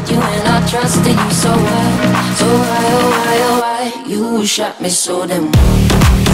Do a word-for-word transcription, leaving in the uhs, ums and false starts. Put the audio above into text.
you and I trusted you so well. So why, oh why, oh why, you shot me so damn well.